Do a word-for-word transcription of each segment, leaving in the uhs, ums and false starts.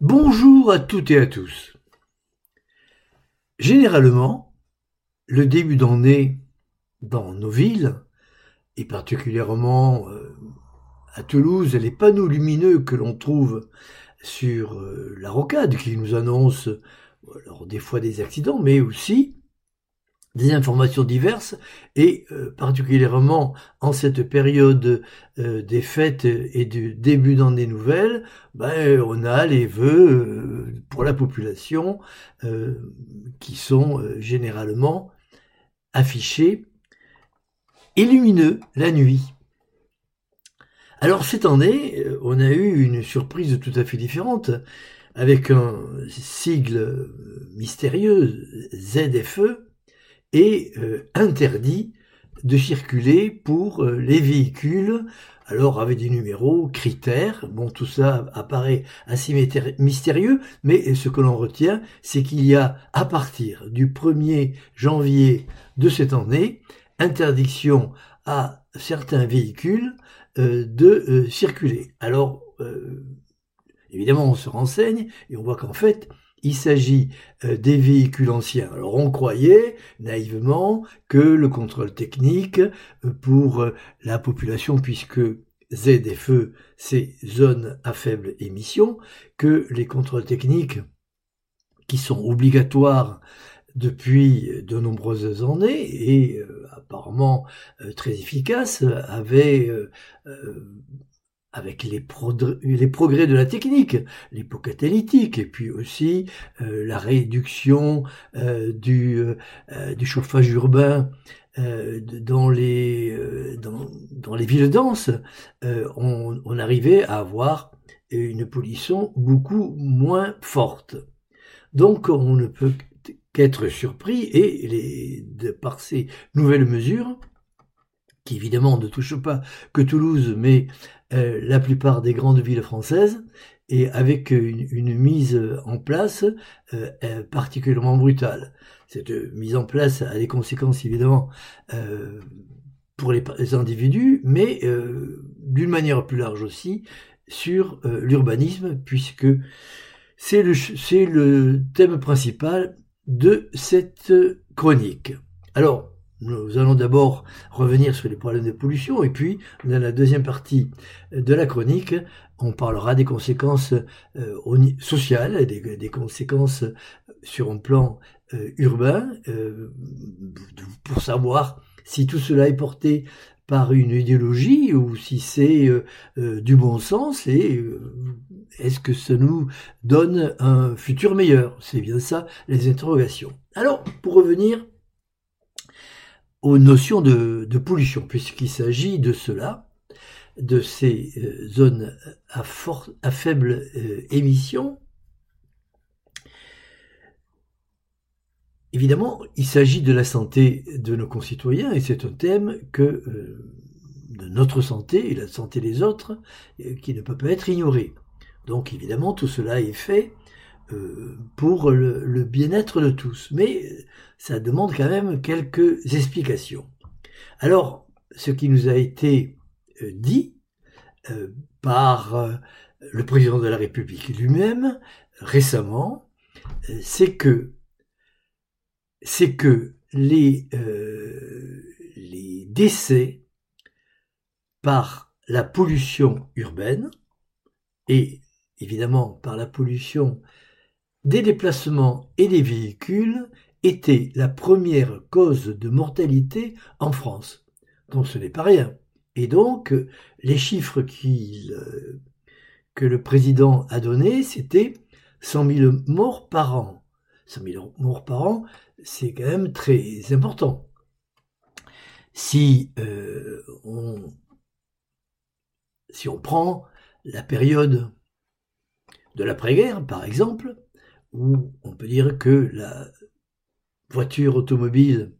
Bonjour à toutes et à tous. Généralement, le début d'année dans nos villes, et particulièrement euh, à Toulouse, les panneaux lumineux que l'on trouve sur euh, la rocade qui nous annoncent alors des fois des accidents, mais aussi des informations diverses, et euh, particulièrement en cette période euh, des fêtes et du début d'année nouvelle, ben, on a les vœux euh, pour la population euh, qui sont euh, généralement affichés et lumineux la nuit. Alors cette année, on a eu une surprise tout à fait différente, avec un sigle mystérieux, Z F E, et euh, interdit de circuler pour euh, les véhicules, alors avec des numéros, critères, bon tout ça apparaît assez mystérieux, mais ce que l'on retient, c'est qu'il y a à partir du premier janvier de cette année, interdiction à certains véhicules euh, de euh, circuler. Alors, euh, évidemment, on se renseigne et on voit qu'en fait, il s'agit euh, des véhicules anciens. Alors on croyait naïvement que le contrôle technique euh, pour euh, la population, puisque Z F E, c'est zone à faible émission, que les contrôles techniques qui sont obligatoires depuis de nombreuses années et euh, apparemment euh, très efficaces, avaient euh, euh, avec les, progrès, les progrès de la technique, l'époque catalytique, et puis aussi euh, la réduction euh, du, euh, du chauffage urbain euh, dans, les, euh, dans, dans les villes denses, euh, on, on arrivait à avoir une pollution beaucoup moins forte. Donc on ne peut qu'être surpris, et les, de, par ces nouvelles mesures, qui évidemment ne touchent pas que Toulouse, mais euh, la plupart des grandes villes françaises, et avec une, une mise en place euh, euh, particulièrement brutale. Cette mise en place a des conséquences évidemment euh, pour les, les individus, mais euh, d'une manière plus large aussi sur euh, l'urbanisme, puisque c'est le, c'est le thème principal de cette chronique. Alors, nous allons d'abord revenir sur les problèmes de pollution, et puis dans la deuxième partie de la chronique, on parlera des conséquences euh, sociales, des, des conséquences sur un plan euh, urbain, euh, pour savoir si tout cela est porté par une idéologie ou si c'est euh, euh, du bon sens, et euh, est-ce que ça nous donne un futur meilleur? C'est bien ça les interrogations. Alors, pour revenir aux notions de, de pollution, puisqu'il s'agit de cela, de ces euh, zones à, fort, à faible euh, émission. Évidemment, il s'agit de la santé de nos concitoyens, et c'est un thème que euh, de notre santé et la santé des autres euh, qui ne peut pas être ignoré. Donc évidemment, tout cela est fait euh, pour le, le bien-être de tous, mais ça demande quand même quelques explications. Alors, ce qui nous a été euh, dit euh, par euh, le président de la République lui-même récemment, euh, c'est que c'est que les, euh, les décès par la pollution urbaine et évidemment par la pollution des déplacements et des véhicules étaient la première cause de mortalité en France. Donc ce n'est pas rien. Et donc les chiffres qu'il, euh, que le président a donnés, c'était cent mille morts par an. cent mille morts par an, c'est quand même très important. Si, euh, on, si on prend la période de l'après-guerre, par exemple, où on peut dire que la voiture automobile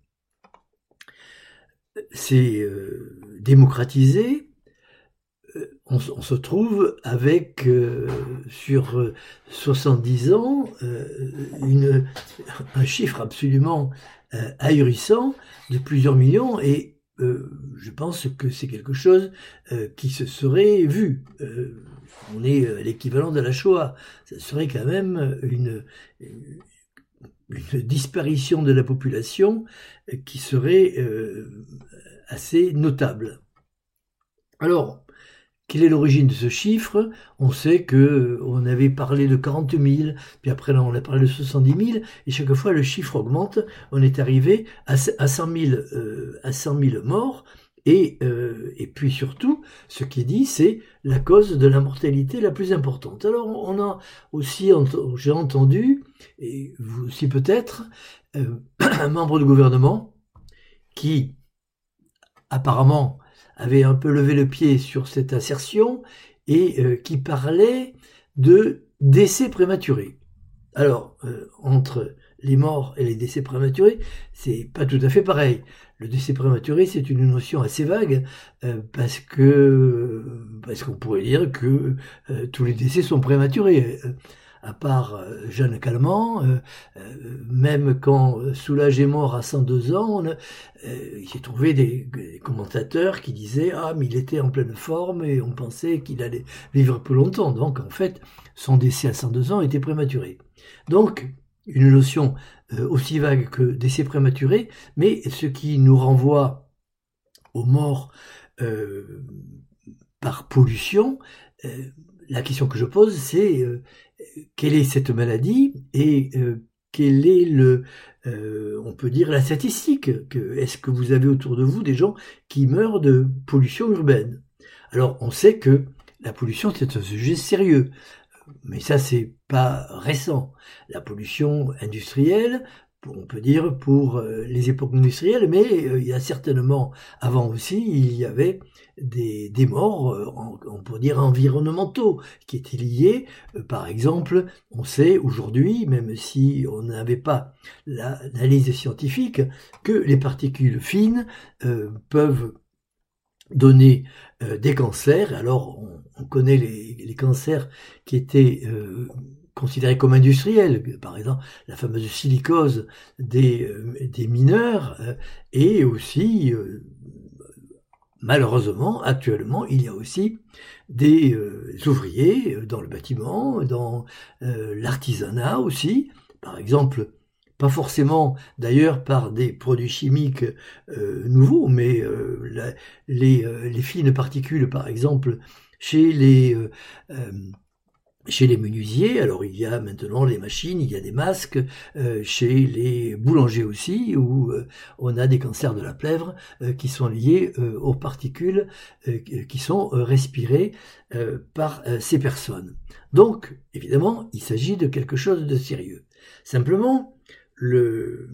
s'est euh, démocratisée, on, on se trouve avec, euh, sur soixante-dix ans, euh, une, un chiffre absolument euh, ahurissant de plusieurs millions, et euh, je pense que c'est quelque chose euh, qui se serait vu. Euh, on est à l'équivalent de la Shoah. Ça serait quand même une, une disparition de la population qui serait euh, assez notable. Alors, quelle est l'origine de ce chiffre? On sait que on avait parlé de quarante mille, puis après on a parlé de soixante-dix mille, et chaque fois le chiffre augmente. On est arrivé à cent mille, euh, à cent mille morts, et, euh, et puis surtout, ce qui est dit, c'est la cause de la mortalité la plus importante. Alors on a aussi, j'ai entendu, et vous aussi peut-être, euh, un membre du gouvernement qui apparemment avait un peu levé le pied sur cette assertion et euh, qui parlait de décès prématurés. Alors, euh, entre les morts et les décès prématurés, c'est pas tout à fait pareil. Le décès prématuré, c'est une notion assez vague euh, parce que parce qu'on pourrait dire que euh, tous les décès sont prématurés. Euh, à part euh, Jeanne Calment, euh, euh, même quand Soulages est mort à cent deux ans, on a, euh, j'ai trouvé des, des commentateurs qui disaient « Ah, mais il était en pleine forme et on pensait qu'il allait vivre plus longtemps. » Donc, en fait, son décès à cent deux ans était prématuré. Donc, une notion euh, aussi vague que décès prématuré, mais ce qui nous renvoie aux morts euh, par pollution, euh, la question que je pose, c'est euh, quelle est cette maladie et euh, quel est le, euh, on peut dire la statistique. Que, est-ce que vous avez autour de vous des gens qui meurent de pollution urbaine? Alors, on sait que la pollution, c'est un sujet sérieux. Mais ça, c'est pas récent. La pollution industrielle, on peut dire pour les époques industrielles, mais il y a certainement, avant aussi, il y avait des, des morts, on peut dire environnementaux, qui étaient liés. Par exemple, on sait aujourd'hui, même si on n'avait pas l'analyse scientifique, que les particules fines euh, peuvent donner euh, des cancers. Alors, on, on connaît les, les cancers qui étaient euh, considérés comme industriels, par exemple la fameuse silicose des, euh, des mineurs, euh, et aussi, euh, malheureusement, actuellement, il y a aussi des euh, ouvriers dans le bâtiment, dans euh, l'artisanat aussi, par exemple, pas forcément d'ailleurs par des produits chimiques euh, nouveaux, mais euh, la, les, euh, les fines particules, par exemple, chez les, euh, euh, chez les menuisiers. Alors il y a maintenant les machines, il y a des masques, euh, chez les boulangers aussi, où euh, on a des cancers de la plèvre euh, qui sont liés euh, aux particules euh, qui sont euh, respirées euh, par euh, ces personnes. Donc, évidemment, il s'agit de quelque chose de sérieux. Simplement, Le,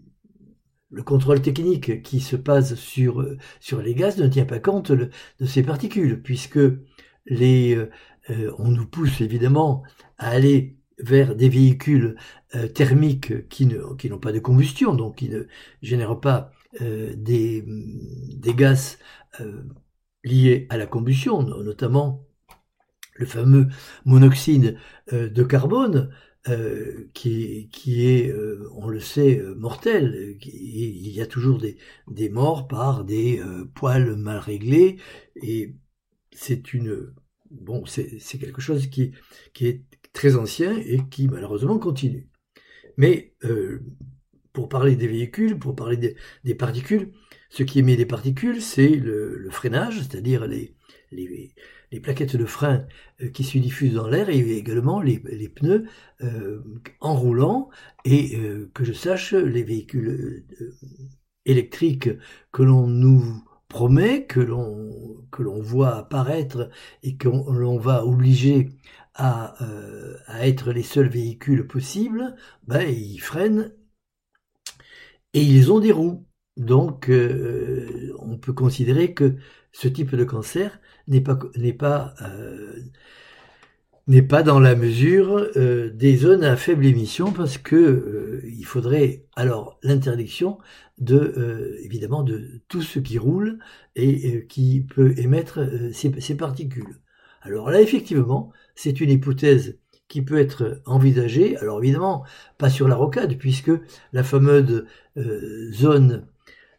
le contrôle technique qui se base sur, sur les gaz ne tient pas compte de, de ces particules, puisque les, euh, on nous pousse évidemment à aller vers des véhicules euh, thermiques qui, ne, qui n'ont pas de combustion, donc qui ne génèrent pas euh, des, des gaz euh, liés à la combustion, notamment le fameux monoxyde euh, de carbone, Euh, qui, qui est, euh, on le sait, euh, mortel. Il y a toujours des, des morts par des euh, poils mal réglés, et c'est une, bon, c'est, c'est quelque chose qui, qui est très ancien et qui malheureusement continue. Mais euh, pour parler des véhicules, pour parler des, des particules, ce qui émet des particules, c'est le, le freinage, c'est-à-dire les, les, les plaquettes de frein qui se diffusent dans l'air, et également les, les pneus euh, en roulant, et euh, que je sache, les véhicules euh, électriques que l'on nous promet, que l'on que l'on voit apparaître et que l'on va obliger à, euh, à être les seuls véhicules possibles, ben, ils freinent et ils ont des roues. Donc, euh, on peut considérer que ce type de cancer n'est pas, n'est pas, euh, n'est pas dans la mesure euh, des zones à faible émission, parce que euh, il faudrait alors l'interdiction de, euh, évidemment, de tout ce qui roule et euh, qui peut émettre euh, ces, ces particules. Alors là, effectivement, c'est une hypothèse qui peut être envisagée. Alors évidemment, pas sur la rocade, puisque la fameuse euh, zone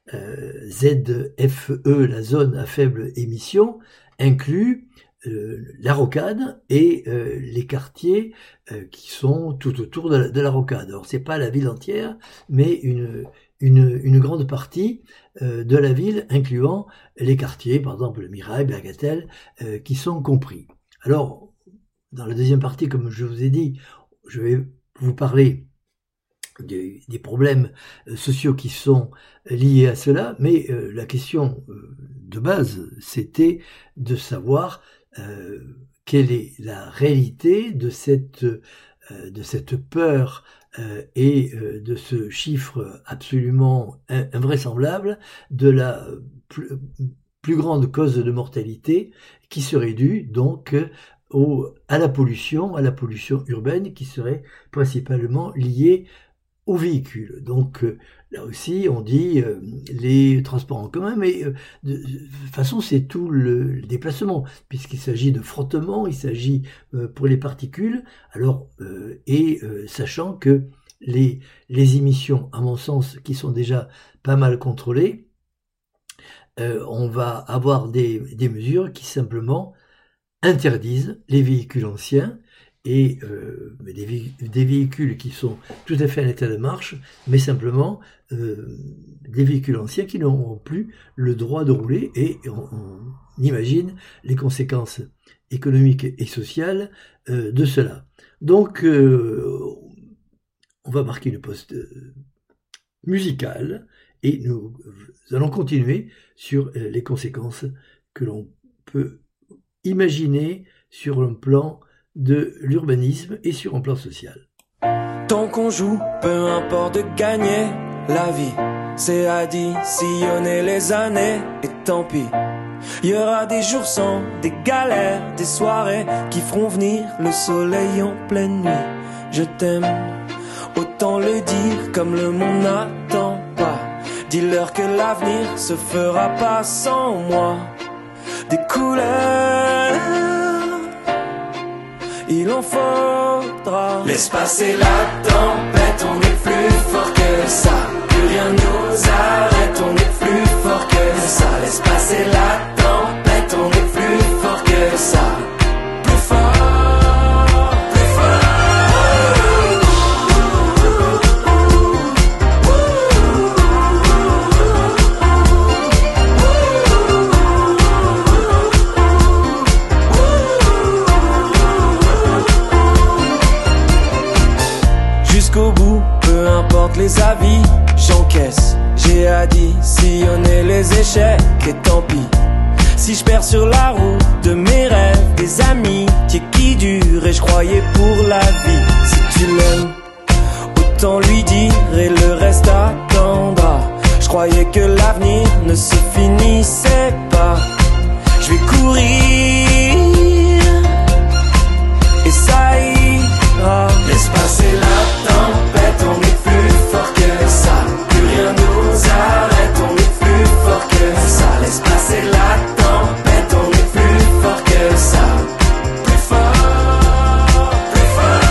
euh, Z F E, la zone à faible émission, inclut euh, la rocade et euh, les quartiers euh, qui sont tout autour de la, de la rocade. Alors c'est pas la ville entière, mais une, une, une grande partie euh, de la ville, incluant les quartiers, par exemple Mirail, Bagatelle, euh, qui sont compris. Alors, dans la deuxième partie, comme je vous ai dit, je vais vous parler des, des problèmes sociaux qui sont liés à cela, mais euh, la question de base, c'était de savoir euh, quelle est la réalité de cette, euh, de cette peur euh, et euh, de ce chiffre absolument invraisemblable de la plus, plus grande cause de mortalité qui serait due donc au, à la pollution, à la pollution urbaine qui serait principalement liée aux véhicules. Donc euh, là aussi, on dit euh, les transports en commun, mais euh, de, de toute façon, c'est tout le, le déplacement, puisqu'il s'agit de frottement, il s'agit euh, pour les particules. Alors, euh, et euh, sachant que les, les émissions, à mon sens, qui sont déjà pas mal contrôlées, euh, on va avoir des, des mesures qui simplement interdisent les véhicules anciens, et euh, des, des véhicules qui sont tout à fait en état de marche, mais simplement euh, des véhicules anciens qui n'auront plus le droit de rouler, et on, on imagine les conséquences économiques et sociales euh, de cela. Donc, euh, on va marquer une pause musicale, et nous allons continuer sur les conséquences que l'on peut imaginer sur un plan de l'urbanisme et sur un plan social. Tant qu'on joue, peu importe de gagner la vie, c'est additionner les années, et tant pis. Il y aura des jours sans, des galères, des soirées qui feront venir le soleil en pleine nuit. Je t'aime, autant le dire comme le monde n'attend pas. Dis-leur que l'avenir se fera pas sans moi. Des couleurs, il en faudra. Laisse passer la tempête, on est plus fort que ça. Plus rien nous arrête, on est plus fort que ça. Laisse passer la tempête, on est plus fort que ça. Plus fort, plus fort. Jusqu'au bout, peu importe les avis, j'encaisse. J'ai additionné les échecs et tant pis. Si je perds sur la route de mes rêves, des amis qui durent et je croyais pour la vie. Si tu l'aimes, autant lui dire et le reste attendra. Je croyais que l'avenir ne se finissait pas. Je vais courir et ça ira. Laisse passer la tempête, on est plus fort que ça. Plus rien nous arrête, on est plus fort que ça. Laisse passer la tempête, on est plus fort que ça. Plus fort, plus fort.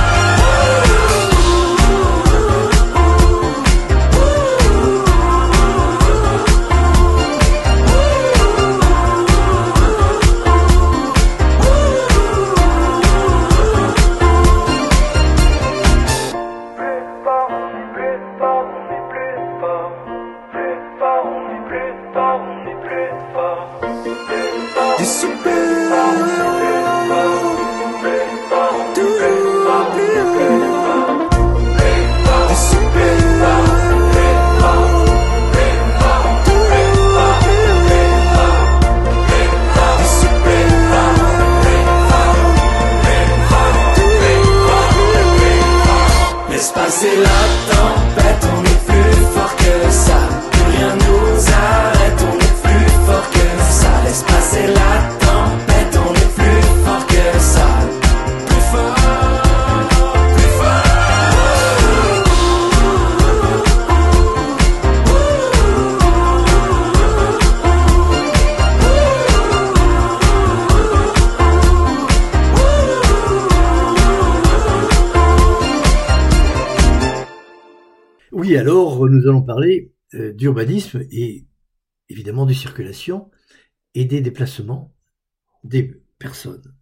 C'est la tempête, on est plus fort que ça. Plus rien nous arrête, on est plus fort que ça. Laisse passer la tempête, on est plus fort que ça. Plus fort, plus fort. Oui, alors nous allons parler euh, d'urbanisme et évidemment de circulation et des déplacements des personnes.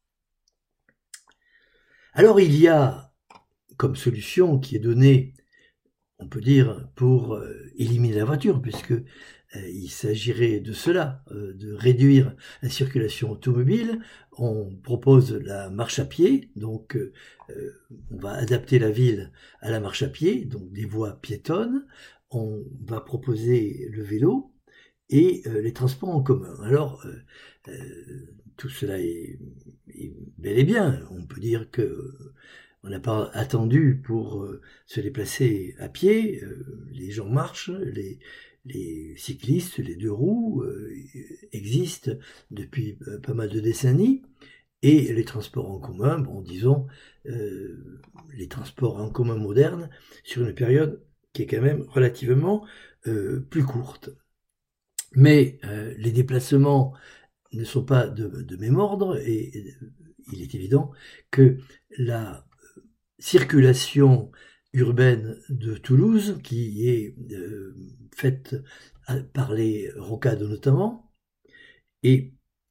Alors il y a comme solution qui est donnée, on peut dire, pour euh, éliminer la voiture, puisque euh, il s'agirait de cela, euh, de réduire la circulation automobile. On propose la marche à pied, donc euh, on va adapter la ville à la marche à pied, donc des voies piétonnes. On va proposer le vélo et euh, les transports en commun. Alors, euh, euh, tout cela est, est bel et bien. On peut dire que on n'a pas attendu pour euh, se déplacer à pied. Euh, les gens marchent, les, les cyclistes, les deux roues euh, existent depuis euh, pas mal de décennies. Et les transports en commun, bon, disons, euh, les transports en commun modernes sur une période qui est quand même relativement euh, plus courte. Mais euh, les déplacements ne sont pas de, de même ordre et, et il est évident que la circulation urbaine de Toulouse, qui est euh, faite par les rocades notamment, et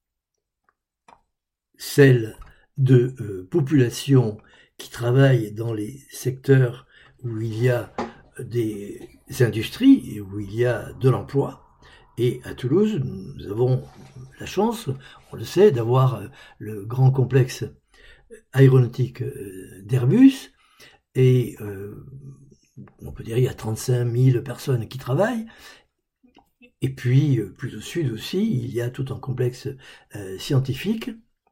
celle de euh, populations qui travaillent dans les secteurs où il y a des industries et où il y a de l'emploi. Et à Toulouse, nous avons la chance, on le sait, d'avoir le grand complexe aéronautique d'Airbus. Et euh, on peut dire qu'il y a trente-cinq mille personnes qui travaillent. Et puis, plus au sud aussi, il y a tout un complexe euh, scientifique,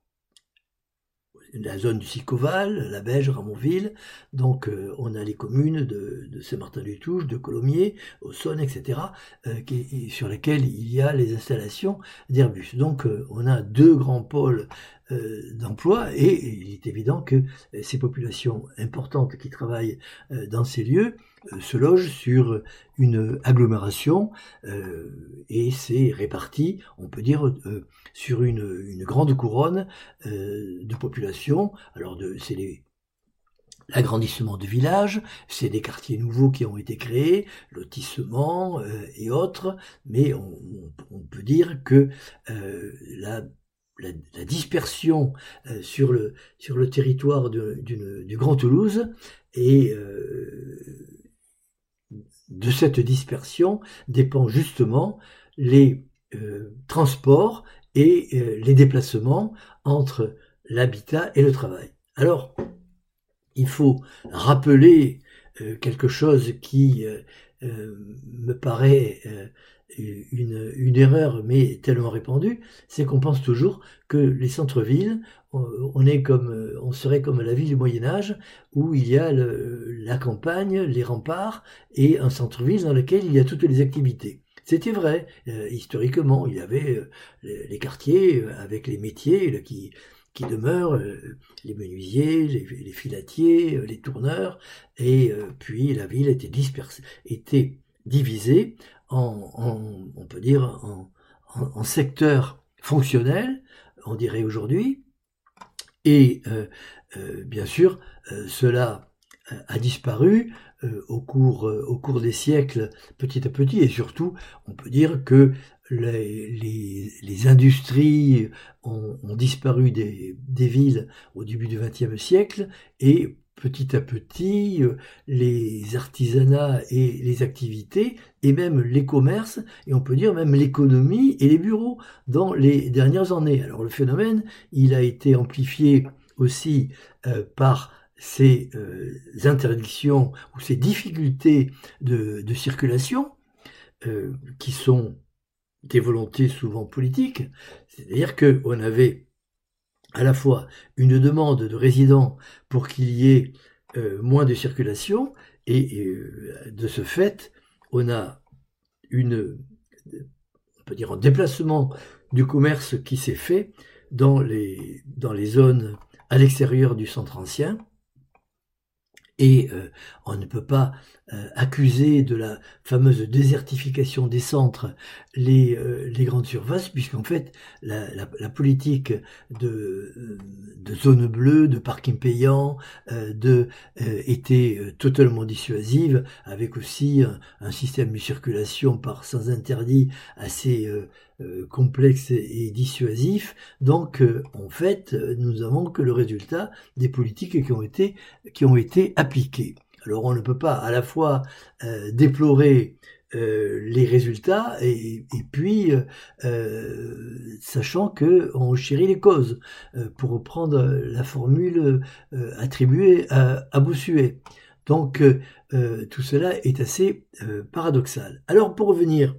la zone du Sicoval, la Beige, Ramonville. Donc euh, on a les communes de, de Saint-Martin-du-Touche, de Colomiers, Auxonne, et cetera, euh, qui, sur lesquelles il y a les installations d'Airbus. Donc euh, on a deux grands pôles euh, d'emploi et il est évident que ces populations importantes qui travaillent euh, dans ces lieux euh, se logent sur une agglomération euh, et c'est réparti, on peut dire, euh, sur une, une grande couronne euh, de population. Alors de, c'est les l'agrandissement de villages, c'est des quartiers nouveaux qui ont été créés, lotissements euh, et autres, mais on, on peut dire que euh, la, la, la dispersion euh, sur, le, sur le territoire de, d'une, du Grand Toulouse et euh, de cette dispersion dépend justement les euh, transports et euh, les déplacements entre l'habitat et le travail. Alors, il faut rappeler euh, quelque chose qui euh, euh, me paraît euh, une, une erreur, mais tellement répandue, c'est qu'on pense toujours que les centres-villes, on, on est comme, on serait comme la ville du Moyen-Âge, où il y a le, la campagne, les remparts, et un centre-ville dans lequel il y a toutes les activités. C'était vrai, euh, historiquement, il y avait euh, les, les quartiers avec les métiers là, qui... qui demeurent, euh, les menuisiers, les, les filatiers, euh, les tourneurs, et euh, puis la ville était dispersée, était divisée en, en on peut dire, en, en, en secteurs fonctionnels, on dirait aujourd'hui, et euh, euh, bien sûr, euh, cela a disparu euh, au cours, euh, au cours des siècles, petit à petit, et surtout, on peut dire que les, les, les industries ont, ont disparu des, des villes au début du vingtième siècle, et petit à petit, euh, les artisanats et les activités, et même les commerces, et on peut dire même l'économie et les bureaux dans les dernières années. Alors le phénomène, il a été amplifié aussi euh, par ces euh, interdictions ou ces difficultés de, de circulation euh, qui sont des volontés souvent politiques, c'est-à-dire qu'on avait à la fois une demande de résidents pour qu'il y ait euh, moins de circulation et, et euh, de ce fait on a une, on peut dire un déplacement du commerce qui s'est fait dans les, dans les zones à l'extérieur du centre ancien. Et euh, on ne peut pas euh, accuser de la fameuse désertification des centres les, euh, les grandes surfaces, puisqu'en fait la, la, la politique de, de zone bleue, de parking payant, euh, de, euh, était totalement dissuasive, avec aussi un, un système de circulation par sans interdit assez euh, euh, complexe et dissuasif. Donc euh, en fait nous avons que le résultat des politiques qui ont été qui ont été appliquées. Alors on ne peut pas à la fois euh, déplorer euh, les résultats et, et puis euh, sachant que on chérit les causes, euh, pour reprendre la formule euh, attribuée à, à Bossuet. Donc euh, tout cela est assez euh, paradoxal. Alors pour revenir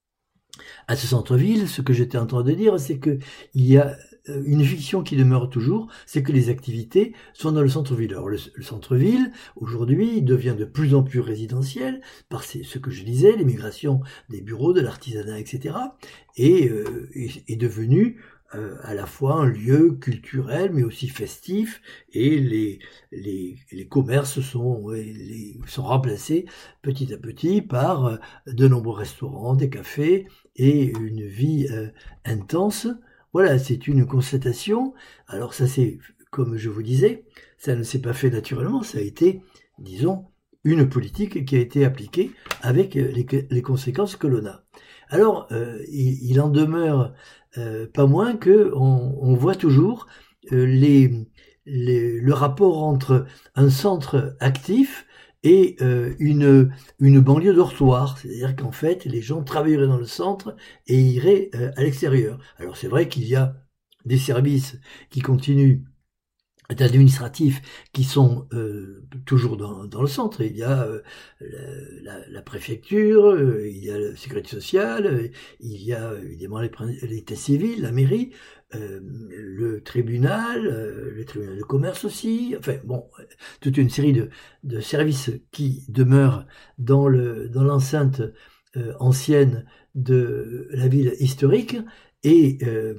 à ce centre-ville, ce que j'étais en train de dire, c'est que il y a une fiction qui demeure toujours, c'est que les activités sont dans le centre-ville. Alors le, le centre-ville, aujourd'hui, devient de plus en plus résidentiel, par ces, ce que je disais, l'émigration des bureaux, de l'artisanat, et cetera, et euh, est, est devenu euh, à la fois un lieu culturel, mais aussi festif, et les, les, les commerces sont, les, sont remplacés petit à petit par de nombreux restaurants, des cafés, et une vie euh, intense. Voilà, c'est une constatation. Alors ça c'est, comme je vous disais, ça ne s'est pas fait naturellement, ça a été, disons, une politique qui a été appliquée avec les, les conséquences que l'on a. Alors, euh, il, il en demeure euh, pas moins que on, on voit toujours euh, les, les, le rapport entre un centre actif et euh, une, une banlieue dortoir, c'est-à-dire qu'en fait, les gens travailleraient dans le centre et iraient euh, à l'extérieur. Alors c'est vrai qu'il y a des services qui continuent administratifs qui sont euh, toujours dans, dans le centre. Il y a euh, la, la, la préfecture, euh, il y a la sécurité sociale, euh, il y a évidemment l'état civil, la mairie, euh, le tribunal, euh, le tribunal de commerce aussi, enfin bon, toute une série de, de services qui demeurent dans le dans l'enceinte euh, ancienne de la ville historique et euh,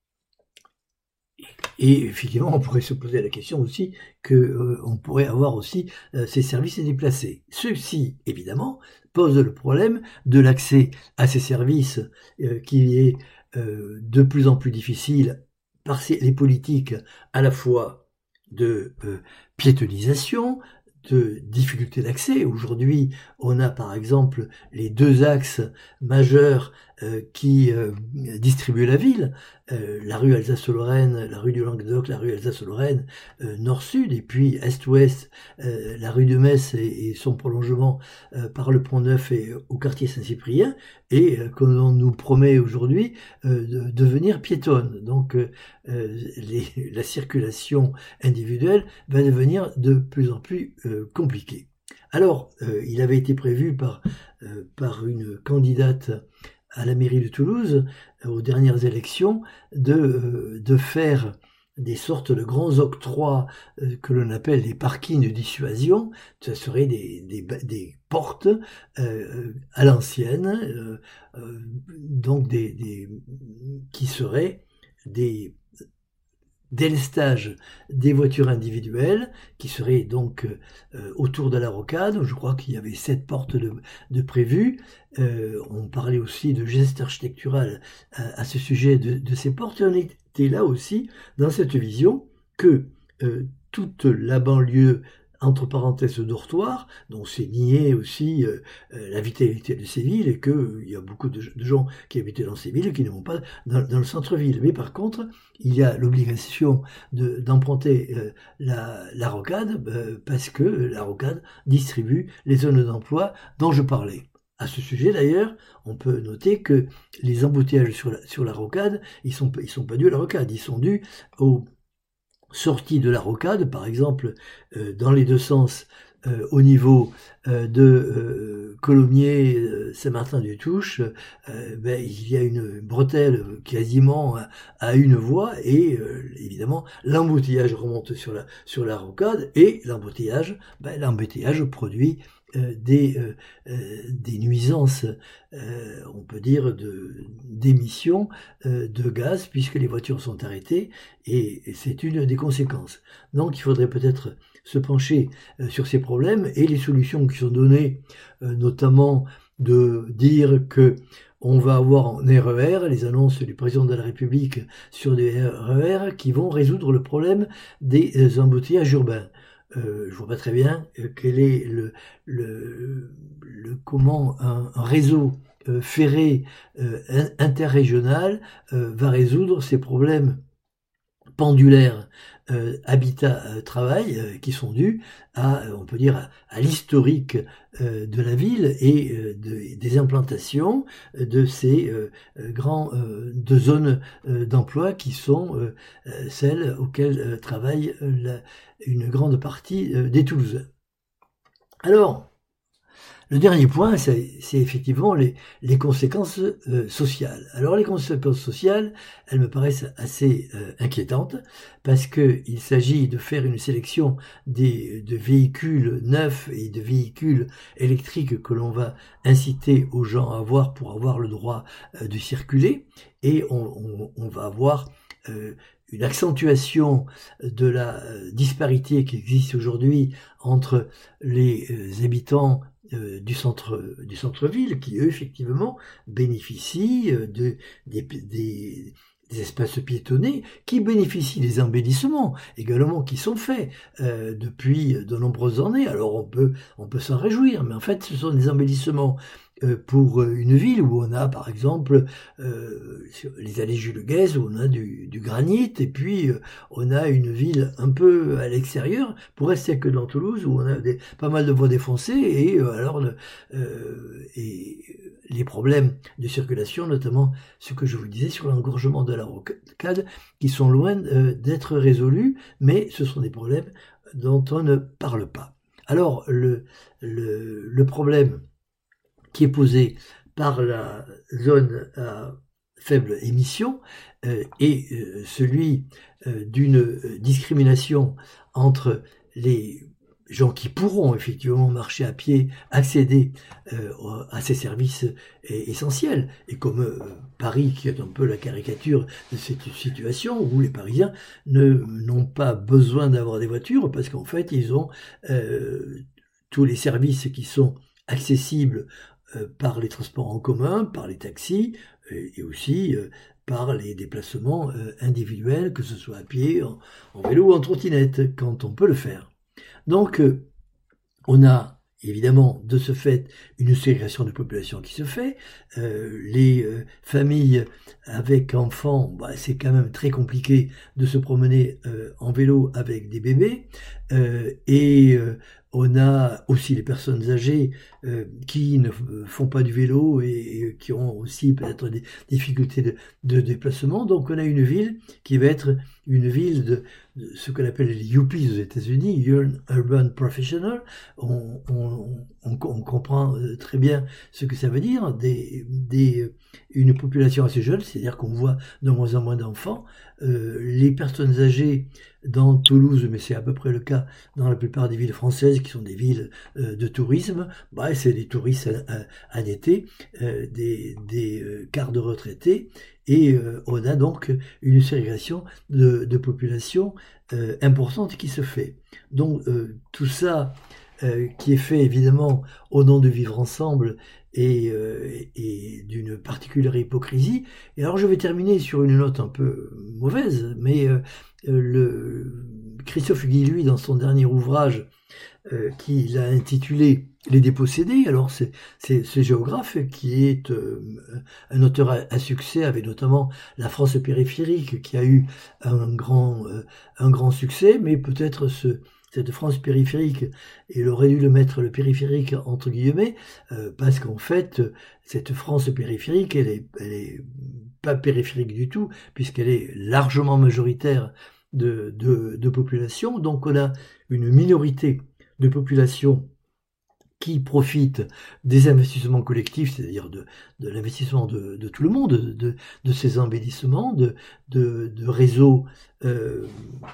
Et effectivement, on pourrait se poser la question aussi que euh, on pourrait avoir aussi euh, ces services déplacés. Ceci, évidemment, pose le problème de l'accès à ces services euh, qui est euh, de plus en plus difficile par ces, les politiques à la fois de euh, piétonisation, de difficulté d'accès. Aujourd'hui, on a par exemple les deux axes majeurs euh, qui euh, distribuent la ville, euh, la rue Alsace-Lorraine, la rue du Languedoc, la rue Alsace-Lorraine, euh, nord-sud, et puis est-ouest, euh, la rue de Metz et, et son prolongement euh, par le Pont-Neuf et au quartier Saint-Cyprien, et euh, que l'on nous promet aujourd'hui euh, de devenir piétonne. Donc euh, les, la circulation individuelle va devenir de plus en plus euh, compliquée. Alors, euh, il avait été prévu par, euh, par une candidate à la mairie de Toulouse, euh, aux dernières élections, de, euh, de faire des sortes de grands octrois euh, que l'on appelle des parkings de dissuasion. Ce seraient des, des, des portes euh, à l'ancienne, euh, euh, donc des, des, qui seraient des délestage des voitures individuelles qui seraient donc euh, autour de la rocade. Je crois qu'il y avait sept portes de, de prévues. Euh, on parlait aussi de geste architectural à, à ce sujet de, de ces portes. Et on était là aussi dans cette vision que euh, toute la banlieue, entre parenthèses dortoir, dont c'est nié aussi euh, la vitalité de ces villes et qu'il euh, y a beaucoup de, de gens qui habitaient dans ces villes et qui ne vont pas dans, dans le centre-ville. Mais par contre, il y a l'obligation de, d'emprunter euh, la, la rocade euh, parce que la rocade distribue les zones d'emploi dont je parlais. À ce sujet d'ailleurs, on peut noter que les embouteillages sur la, sur la rocade, ils sont, ils sont pas dus à la rocade, ils sont dus au sortie de la rocade, par exemple, euh, dans les deux sens, euh, au niveau euh, de euh, Colomiers, euh, Saint-Martin-du-Touche, euh, ben, il y a une bretelle quasiment à, à une voie et euh, évidemment l'embouteillage remonte sur la sur la rocade et l'embouteillage, ben, l'embouteillage produit Euh, des, euh, euh, des nuisances, euh, on peut dire, de, d'émissions euh, de gaz, puisque les voitures sont arrêtées, et, et c'est une des conséquences. Donc il faudrait peut-être se pencher euh, sur ces problèmes et les solutions qui sont données, euh, notamment de dire que on va avoir en R E R les annonces du président de la République sur des R E R qui vont résoudre le problème des embouteillages urbains. Euh, je vois pas très bien euh, quel est le, le, le comment un, un réseau euh, ferré euh, interrégional euh, va résoudre ces problèmes pendulaires euh, habitat-travail euh, qui sont dus à, on peut dire, à, à l'historique euh, de la ville et euh, de, des implantations de ces euh, grands euh, de zones euh, d'emploi qui sont euh, celles auxquelles euh, travaille la, une grande partie euh, des Toulousains. Alors, le dernier point, c'est, c'est effectivement les, les conséquences euh, sociales. Alors les conséquences sociales, elles me paraissent assez euh, inquiétantes parce que il s'agit de faire une sélection des, de véhicules neufs et de véhicules électriques que l'on va inciter aux gens à avoir pour avoir le droit euh, de circuler, et on, on, on va avoir euh, une accentuation de la disparité qui existe aujourd'hui entre les euh, habitants Euh, du centre du centre-ville qui eux effectivement bénéficient de des, des, des espaces piétonnés, qui bénéficient des embellissements également qui sont faits euh, depuis de nombreuses années. Alors on peut on peut s'en réjouir, mais en fait ce sont des embellissements euh, pour une ville où on a par exemple euh, les allées Jules Guesde, où on a du, du granit, et puis euh, on a une ville un peu à l'extérieur, pour rester que dans Toulouse, où on a des, pas mal de voies défoncées, et euh, alors euh, et les problèmes de circulation, notamment ce que je vous disais sur l'engorgement de la rocade, qui sont loin euh, d'être résolus, mais ce sont des problèmes dont on ne parle pas. Alors le, le, le problème qui est posé par la zone à faible émission euh, est euh, celui euh, d'une discrimination entre les gens qui pourront effectivement marcher à pied, accéder euh, à ces services essentiels, et comme euh, Paris, qui est un peu la caricature de cette situation, où les Parisiens ne, n'ont pas besoin d'avoir des voitures, parce qu'en fait ils ont euh, tous les services qui sont accessibles euh, par les transports en commun, par les taxis, euh, et aussi euh, par les déplacements euh, individuels, que ce soit à pied, en, en vélo ou en trottinette, quand on peut le faire. Donc, euh, on a évidemment de ce fait une ségrégation de population qui se fait. Euh, les euh, familles avec enfants, bah, c'est quand même très compliqué de se promener euh, en vélo avec des bébés. Euh, et euh, on a aussi les personnes âgées euh, qui ne font pas du vélo et, et qui ont aussi peut-être des difficultés de, de déplacement. Donc on a une ville qui va être une ville de, de ce qu'on appelle les U P aux États-Unis, Urban Professional. On, on, on, on comprend très bien ce que ça veut dire, des, des, une population assez jeune, c'est-à-dire qu'on voit de moins en moins d'enfants. Euh, les personnes âgées dans Toulouse, mais c'est à peu près le cas dans la plupart des villes françaises qui sont des villes euh, de tourisme, bah, c'est des touristes à, à, à l'été, euh, des, des euh, quarts de retraités, et euh, on a donc une ségrégation de, de population euh, importante qui se fait. Donc euh, tout ça euh, qui est fait évidemment au nom de vivre ensemble et, euh, et d'une particulière hypocrisie. Et alors je vais terminer sur une note un peu mauvaise, mais euh, le Christophe Guilluy, dans son dernier ouvrage euh, qu'il a intitulé Les dépossédés, alors c'est, c'est ce géographe qui est euh, un auteur à, à succès, avec notamment La France périphérique, qui a eu un grand, euh, un grand succès, mais peut-être ce cette France périphérique, il aurait dû le mettre le périphérique entre guillemets, euh, parce qu'en fait, cette France périphérique, elle est, elle est pas périphérique du tout, puisqu'elle est largement majoritaire de, de, de population. Donc on a une minorité de population qui profite des investissements collectifs, c'est-à-dire de, de l'investissement de, de tout le monde, de, de ces embellissements, de, de, de réseaux euh,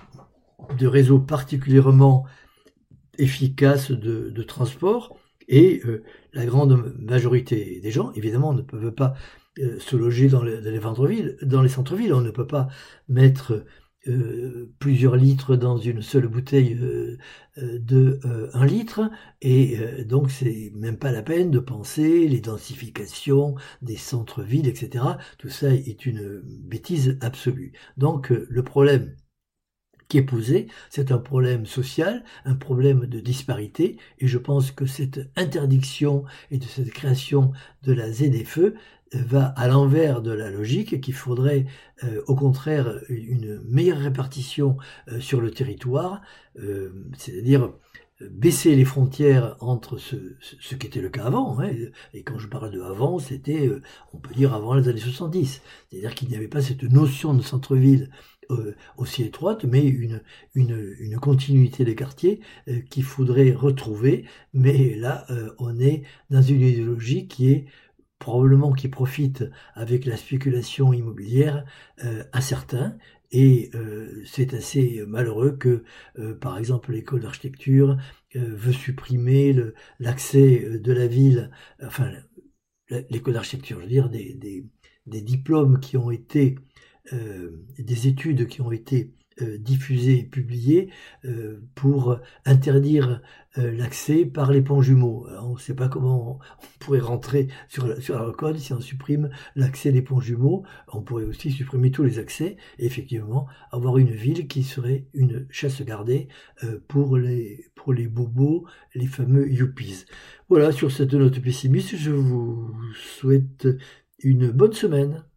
de réseaux particulièrement efficaces de, de transport, et euh, la grande majorité des gens, évidemment, ne peuvent pas euh, se loger dans les, dans les centres-villes. Dans les centres-villes, on ne peut pas mettre euh, plusieurs litres dans une seule bouteille euh, de euh, un litre, et euh, donc c'est même pas la peine de penser les densifications des centres-villes, et cetera. Tout ça est une bêtise absolue. Donc euh, le problème qui est posé, c'est un problème social, un problème de disparité, et je pense que cette interdiction et de cette création de la Z F E va à l'envers de la logique, et qu'il faudrait euh, au contraire une meilleure répartition euh, sur le territoire, euh, c'est-à-dire baisser les frontières entre ce, ce, ce qui était le cas avant, hein, et quand je parle de avant, c'était, euh, on peut dire avant les années soixante-dix, c'est-à-dire qu'il n'y avait pas cette notion de centre-ville euh, aussi étroite, mais une, une, une continuité des quartiers euh, qu'il faudrait retrouver, mais là, euh, on est dans une idéologie qui est probablement qui profite avec la spéculation immobilière euh, à certains, et euh, c'est assez malheureux que, euh, par exemple, l'école d'architecture euh, veut supprimer le, l'accès de la ville, enfin, l'école d'architecture, je veux dire, des, des, des diplômes qui ont été, euh, des études qui ont été euh, diffusées et publiées euh, pour interdire euh, l'accès par les ponts jumeaux. Alors, on ne sait pas comment on, on pourrait rentrer sur la, sur la code si on supprime l'accès des ponts jumeaux. On pourrait aussi supprimer tous les accès et effectivement avoir une ville qui serait une chasse gardée euh, pour les, pour les bobos, les fameux yuppies. Voilà, sur cette note pessimiste, je vous souhaite une bonne semaine.